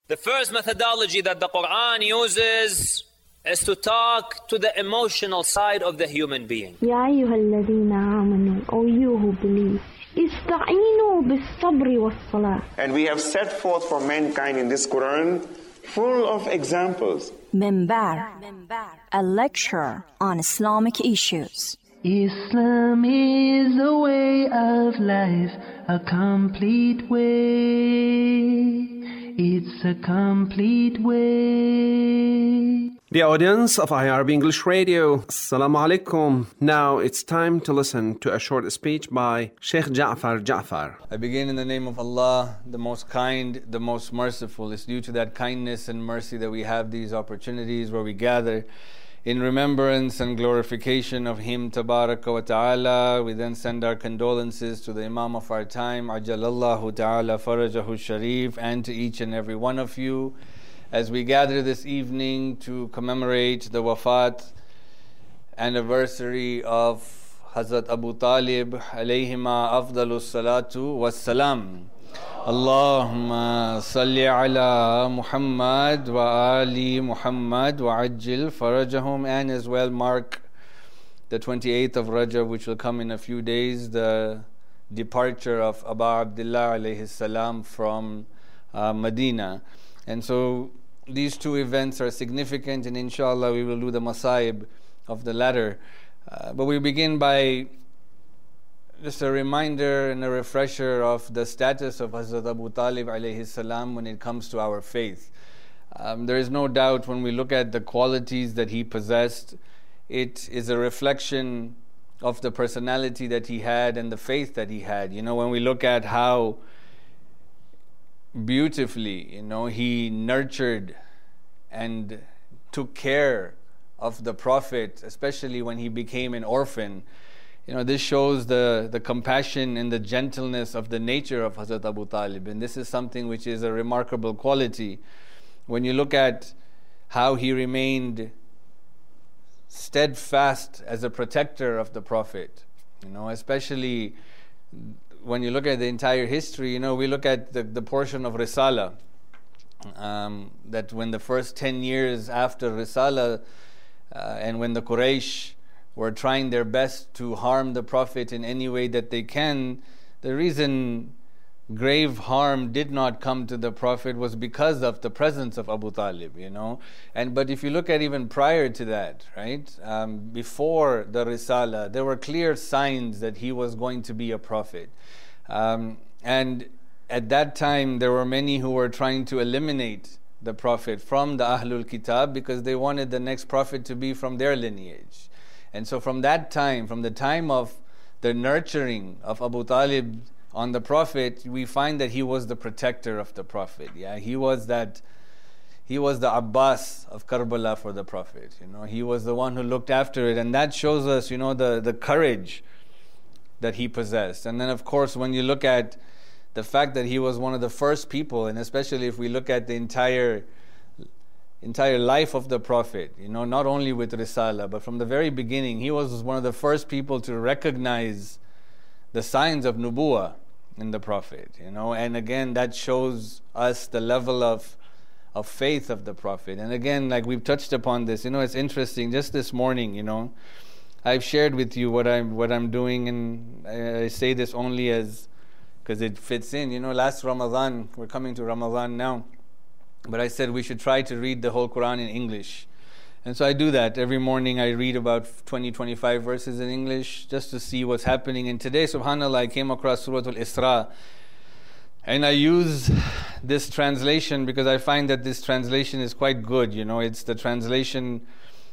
The first methodology that the Quran uses is to talk to the emotional side of the human being. يا أيها الذين آمنوا, O you who believe, استعينوا بالصبر والصلاة. And we have set forth for mankind in this Quran full of examples. Minbar, a lecture on Islamic issues. Islam is a way of life, a complete way. It's a complete way. The audience of IRB English Radio, Assalamu alaikum. Now it's time to listen to a short speech by Sheikh Ja'far Ja'far. I begin in the name of Allah, the most kind, the most merciful. It's due to that kindness and mercy that we have these opportunities where we gather in remembrance and glorification of Him Tabaraka wa Ta'ala. We then send our condolences to the Imam of our time, Ajalallahu Ta'ala Farajahu Sharif, and to each and every one of you as we gather this evening to commemorate the wafat anniversary of Hazrat Abu Talib alayhima afdalus salatu wassalam. Allahumma salli ala Muhammad wa ali Muhammad wa ajil farajahum, and as well mark the 28th of Rajab, which will come in a few days, the departure of Abu Abdullah alayhi salam from Medina. And so these two events are significant, and inshallah we will do the masaib of the latter. But we begin by just a reminder and a refresher of the status of Hazrat Abu Talib alayhi salam when it comes to our faith. There is no doubt when we look at the qualities that he possessed, it is a reflection of the personality that he had and the faith that he had. You know, when we look at how beautifully, he nurtured and took care of the Prophet, especially when he became an orphan. This shows the compassion and the gentleness of the nature of Hazrat Abu Talib, and this is something which is a remarkable quality. When you look at how he remained steadfast as a protector of the Prophet, especially when you look at the entire history, we look at the portion of Risala, that when the first 10 years after Risala, and when the Quraysh were trying their best to harm the Prophet in any way that they can, the reason grave harm did not come to the Prophet was because of the presence of Abu Talib, But if you look at even prior to that, right, before the Risala, there were clear signs that he was going to be a prophet. And at that time, there were many who were trying to eliminate the Prophet from the Ahlul Kitab because they wanted the next Prophet to be from their lineage. And so from that time, from the time of the nurturing of Abu Talib on the Prophet, we find that he was the protector of the Prophet. He was the Abbas of Karbala for the Prophet. He was the one who looked after it, and that shows us, the courage that he possessed. And then, of course, when you look at the fact that he was one of the first people, and especially if we look at the entire life of the Prophet, not only with Risala, but from the very beginning, he was one of the first people to recognize the signs of Nubuwah in the Prophet, and again, that shows us the level of faith of the Prophet. And again, like we've touched upon this, it's interesting, just this morning, I've shared with you what I'm doing, and I say this only because it fits in. Last Ramadan, we're coming to Ramadan now, but I said we should try to read the whole Quran in English. And so I do that. Every morning I read about 20-25 verses in English just to see what's happening. And today, subhanAllah, I came across Surah Al-Isra. And I use this translation because I find that this translation is quite good. It's the translation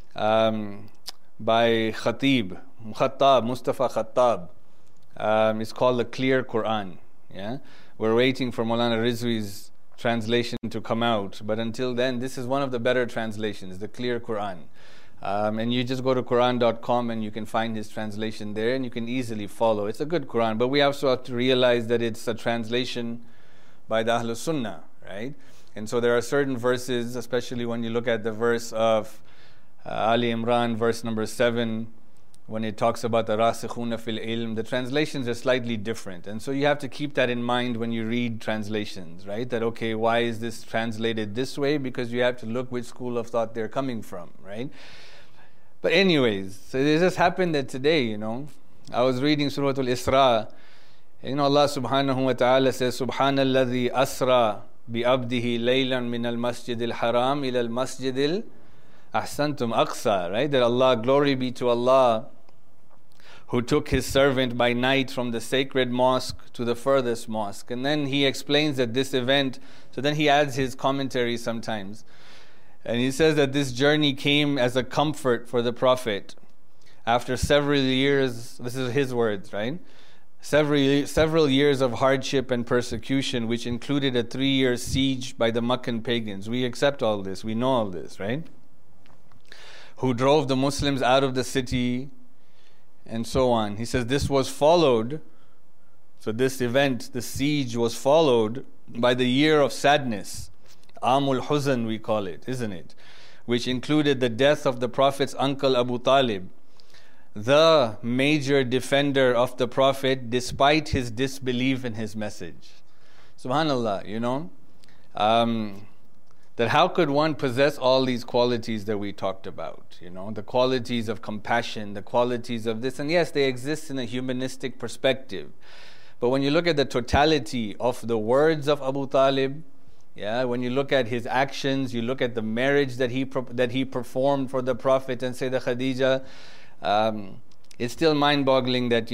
by Mustafa Khattab. It's called the Clear Quran. We're waiting for Maulana Rizvi's translation to come out, but until then, this is one of the better translations, the Clear Quran. And you just go to Quran.com and you can find his translation there, and you can easily follow. It's a good Quran, but we also have to realize that it's a translation by the Ahlul Sunnah, right? And so there are certain verses, especially when you look at the verse of Ali Imran, verse number 7, when it talks about the rasikhuna fil ilm, the translations are slightly different. And so you have to keep that in mind when you read translations, right? That, okay, why is this translated this way? Because you have to look which school of thought they're coming from, right? But anyways, so it just happened that today, I was reading Surah Al-Isra. Allah subhanahu wa ta'ala says, Subhanalladhi asra bi-abdihi laylan min al-masjid al-haram ila al-masjid al-ahsantum aqsa, right? That Allah, glory be to Allah, who took his servant by night from the sacred mosque to the furthest mosque. And then he explains that this event, so then he adds his commentary sometimes. And he says that this journey came as a comfort for the Prophet after several years, this is his words, right? Several years of hardship and persecution, which included a 3-year siege by the Meccan pagans. We accept all this, we know all this, right? Who drove the Muslims out of the city, and so on. He says this was followed, so this event, the siege, was followed by the year of sadness, Amul Huzn we call it, isn't it? Which included the death of the Prophet's uncle Abu Talib, the major defender of the Prophet despite his disbelief in his message. SubhanAllah, that how could one possess all these qualities that we talked about, the qualities of compassion, the qualities of this, and yes, they exist in a humanistic perspective. But when you look at the totality of the words of Abu Talib, when you look at his actions, you look at the marriage that he performed for the Prophet and Sayyidah Khadija, it's still mind-boggling that,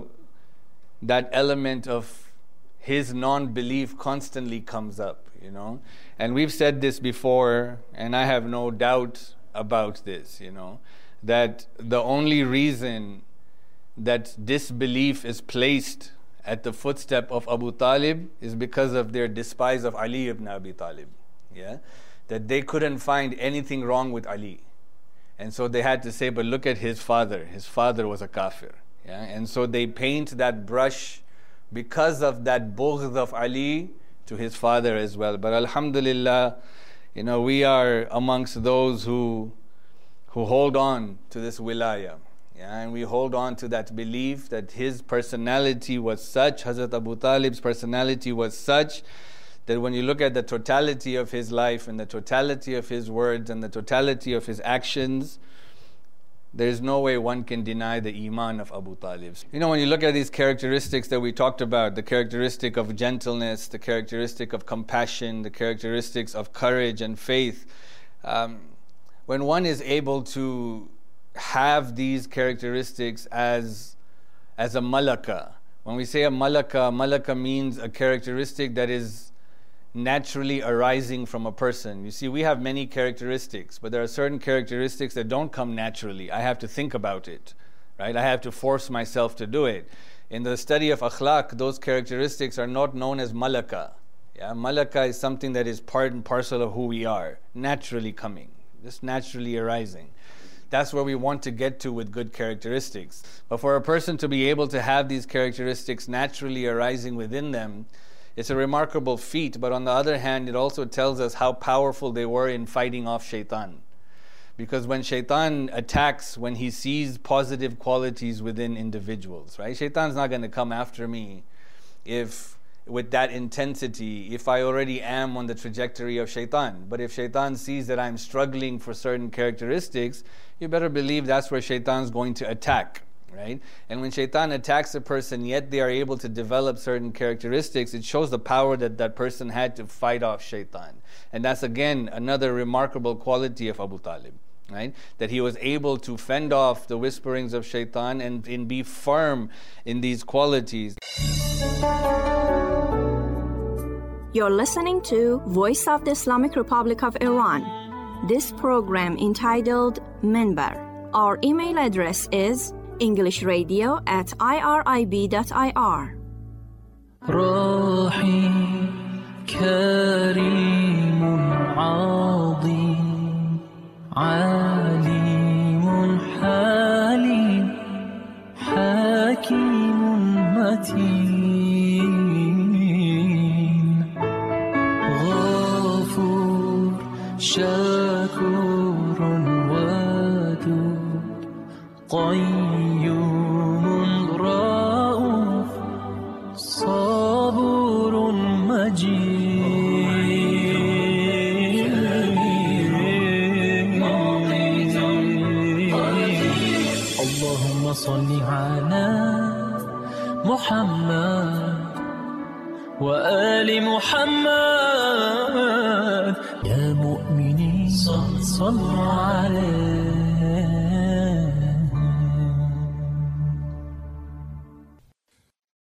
that element of his non-belief constantly comes up, And we've said this before, and I have no doubt about this, that the only reason that disbelief is placed at the footstep of Abu Talib is because of their despise of Ali ibn Abi Talib. That they couldn't find anything wrong with Ali. And so they had to say, but look at his father. His father was a kafir. And so they paint that brush because of that bughd of Ali to his father as well. But alhamdulillah, we are amongst those who hold on to this wilaya. And we hold on to that belief that his personality was such, Hazrat Abu Talib's personality was such, that when you look at the totality of his life and the totality of his words and the totality of his actions, there is no way one can deny the iman of Abu Talib. When you look at these characteristics that we talked about, the characteristic of gentleness, the characteristic of compassion, the characteristics of courage and faith, when one is able to have these characteristics as a malaka, when we say a malaka means a characteristic that is naturally arising from a person. You see, we have many characteristics, but there are certain characteristics that don't come naturally. I have to think about it, right? I have to force myself to do it. In the study of akhlaq, those characteristics are not known as malaka. Malaka is something that is part and parcel of who we are, naturally coming, just naturally arising. That's where we want to get to with good characteristics. But for a person to be able to have these characteristics naturally arising within them, it's a remarkable feat, but on the other hand, it also tells us how powerful they were in fighting off shaitan. Because when shaitan attacks, when he sees positive qualities within individuals, right? Shaitan's not going to come after me with that intensity if I already am on the trajectory of shaitan. But if shaitan sees that I'm struggling for certain characteristics, you better believe that's where shaitan's going to attack. Right? And when shaitan attacks a person, yet they are able to develop certain characteristics, it shows the power that that person had to fight off shaitan. And that's again another remarkable quality of Abu Talib, right? That he was able to fend off the whisperings of shaitan and be firm in these qualities. You're listening to Voice of the Islamic Republic of Iran. This program entitled Minbar. Our email address is englishradio@irib.ir. رحيم كريم عظيم عليم حليم حكيم متين غفور شكور ودود قيم اللهم صل على محمد وآل محمد. يا مؤمنين صلوا عليه